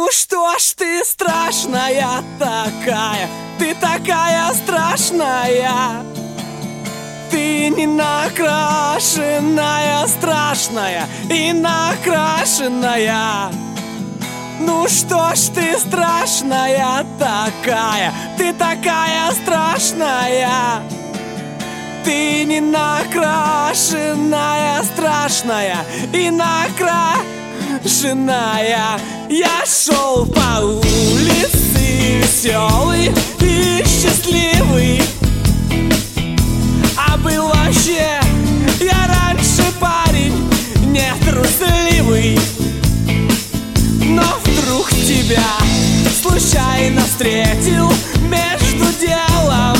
что ж ты страшная такая, ты такая страшная. Ты не накрашенная, страшная и накрашенная. Ну что ж ты страшная такая, ты такая страшная. Ты не накрашенная, страшная и накрашенная. Я шел по улице веселый и счастливый, а был вообще я раньше парень нетрусливый. Но вдруг тебя случайно встретил между делом.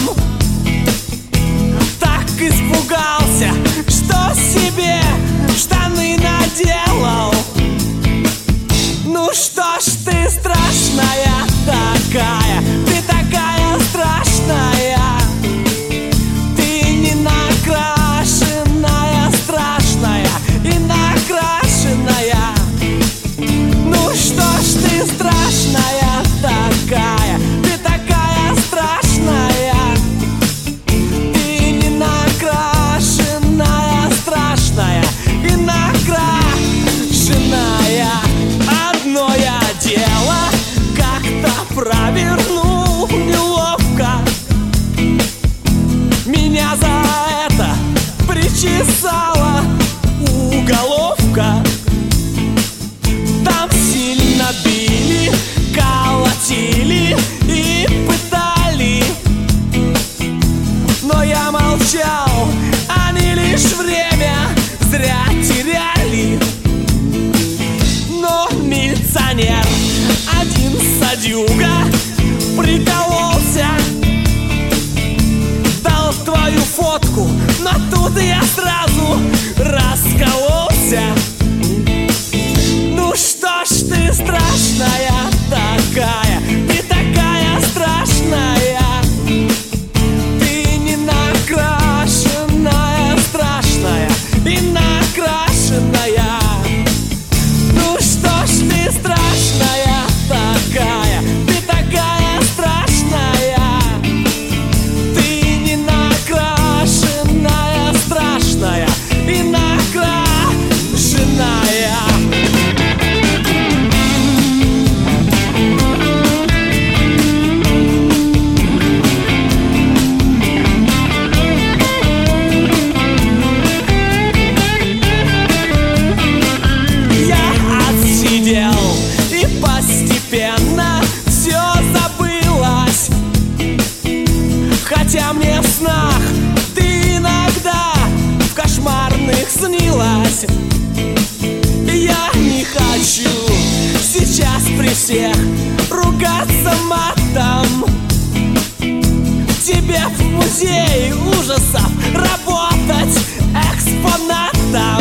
Так испугался, что себе штаны наделал. Ну что ж ты страшная такая, ты такая страшная. Ты не накрашенная, страшная и накрашенная. Ну что ж ты страшная такая, ты такая страшная. Ты не накрашенная, страшная и накрашенная. Одно я дело как-то провернул неловко. Меня за это причесала уголовка. Там сильно били, колотили и пытали, но я молчал, они лишь время зря теряли. Но милиционер, один садюга, прикололся, дал твою фотку, но тут я сразу раскололся. Ну что ж ты страшная такая, ты такая страшная. Ты не накрашенная, страшная и накрашенная. Ну что ж ты страшная такая, ты такая страшная. Ты не накрашенная, страшная и накрашенная. И постепенно все забылось, хотя мне в снах ты иногда в кошмарных снилась. Я не хочу сейчас при всех ругаться матом. Тебе в музее ужасов работать экспонатом.